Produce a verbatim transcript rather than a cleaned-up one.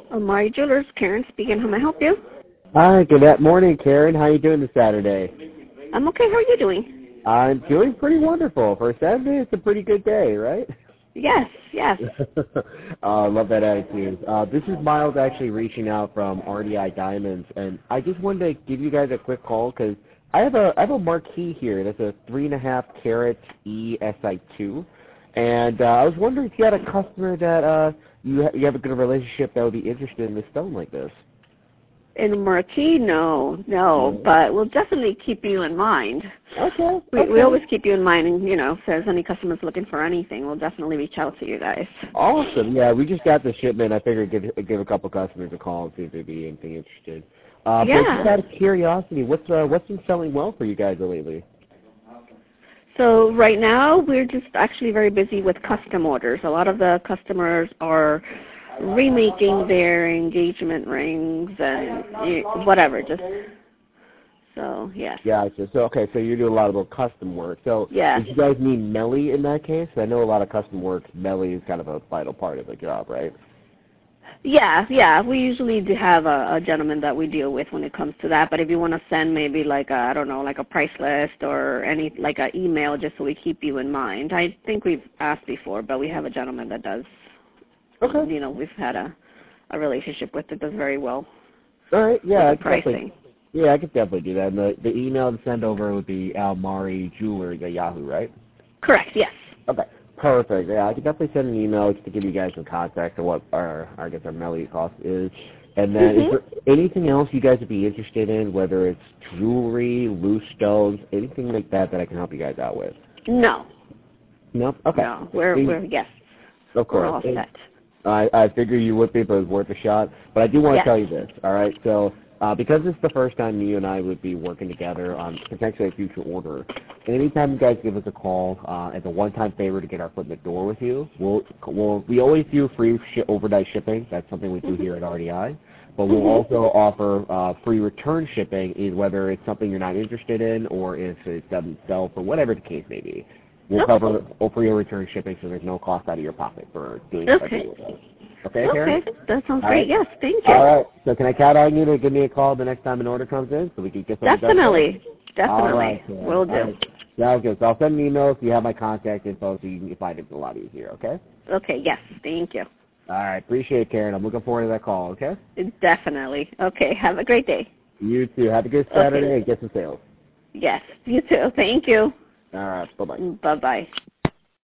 Amari Jewelers, Karen speaking. How may I help you? Hi, good morning, Karen. How you doing this Saturday? I'm okay. How are you doing? I'm doing pretty wonderful. For a Saturday, it's a pretty good day, right? Yes, yes. I uh, love that attitude. Uh, this is Miles actually reaching out from R D I Diamonds, and I just wanted to give you guys a quick call because I have a I have a marquee here that's a three and a half carat E S I two, and uh, I was wondering if you had a customer that uh, you ha- you have a good relationship that would be interested in a stone like this. In Marquee, no, no, No. but we'll definitely keep you in mind. Okay. We, okay. we always keep you in mind, and, you know, if there's any customers looking for anything, we'll definitely reach out to you guys. Awesome. Yeah, we just got the shipment. I figured give give a couple customers a call and see if they'd be anything interested. Uh, Yeah. But just out of curiosity, what's uh, what's been selling well for you guys lately? So right now, we're just actually very busy with custom orders. A lot of the customers are remaking their engagement rings and eh, whatever, just so yes. Yeah, so, so okay, so you do a lot of custom work. So Yeah. did you guys need Melly in that case? I know a lot of custom work, Melly is kind of a vital part of the job, right? Yeah, yeah. We usually do have a, a gentleman that we deal with when it comes to that. But if you want to send maybe like a, I don't know, like a price list or any like an email, just so we keep you in mind. I think we've asked before, but we have a gentleman that does. Okay. You know, we've had a a relationship with that does very well. All right. Yeah, I with the could definitely. pricing. Yeah, I could definitely do that. And the the email to send over would be Almari Jewelers at Yahoo, right? Correct. Yes. Okay. Perfect. Yeah, I could definitely send an email just to give you guys some context of what our, I guess, our Melly cost is. And then, Mm-hmm. is there anything else you guys would be interested in, whether it's jewelry, loose stones, anything like that that I can help you guys out with? No. No. Okay. No. We're And, we're yes. of We're course. all set. I, I figure you would be, but it was worth a shot. But I do want to Yes. tell you this, all right? So uh, because this is the first time you and I would be working together on potentially a future order, anytime you guys give us a call uh, as a one-time favor to get our foot in the door with you, we'll, we'll, we always do free sh- overnight shipping. That's something we do here at R D I. But we'll Mm-hmm. also offer uh, free return shipping, is whether it's something you're not interested in or if it doesn't sell, for whatever the case may be. We'll Okay. cover all free return shipping, so there's no cost out of your pocket for doing Okay. something with us. Okay, Karen? Okay. That sounds All great. right. Yes. Thank you. All right. So can I count on you to give me a call the next time an order comes in so we can get something done? Definitely. Definitely. All right, Karen. Will do. All right. Sounds good. So I'll send an email if you have my contact info so you can find it a lot easier, okay? Okay. Yes. Thank you. All right. Appreciate it, Karen. I'm looking forward to that call, okay? Definitely. Okay. Have a great day. You too. Have a good Saturday Okay. and get some sales. Yes. You too. Thank you. All right. Bye-bye. Bye-bye.